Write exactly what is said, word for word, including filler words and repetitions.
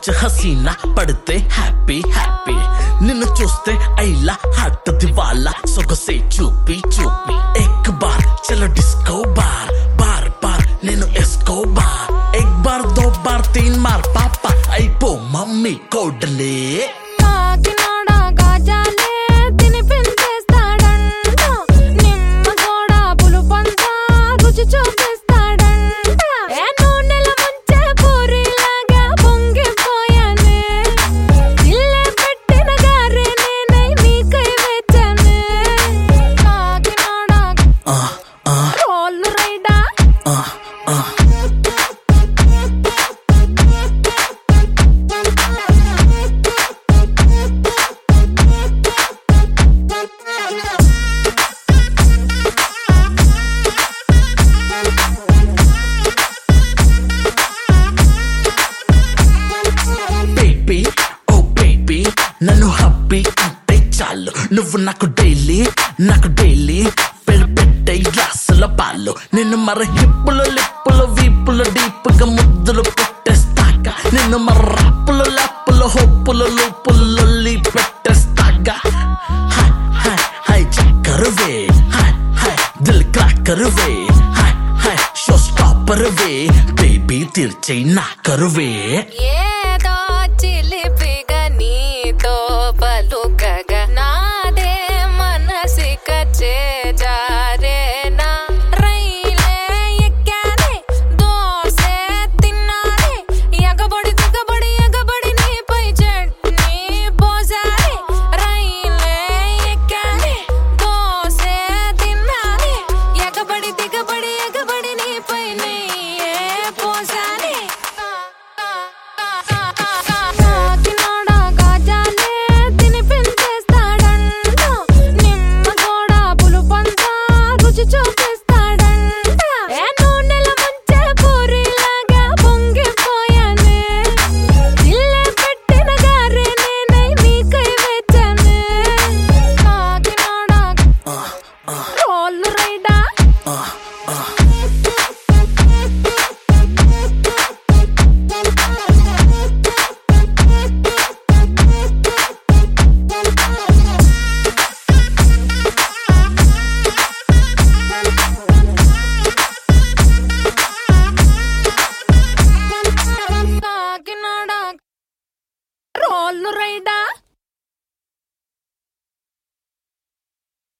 హసీనా పడితే happy happy నిన్ను చూస్తే ఐలా హార్ట్ దివాలా సొగసే చూపి చూపి ఎక్ బార్ చలో డిస్కో బార్ బార్ బార్ నేను ఎస్కో బార్ ఎక్ బార్ దో బార్ తీన్ మార్ పాపా అయిపో మమ్మీ కోడలే నన్ను హ్యాపీ అంటే చాలు నువ్వు నాకు డైలీ నాకు డైలీ పెళ్ళి పెట్టే గ్లాసుల పాలు నిన్ను మర హిప్పులు లిప్పులు వీపులు డీపుగా ముద్దులు పెట్టేస్తాక నిన్ను మర రాపులు లాపులు హోపులు లూపులు లొల్లి పెట్టేస్తాక హాయ్ హాయ్ హాయ్ చక్కరువే హాయ్ హాయ్ దిల్ క్రాకరువే హాయ్ హాయ్ షో స్టాపరువే బేబీ తీర్చే నా కరువే రోల్ రైడా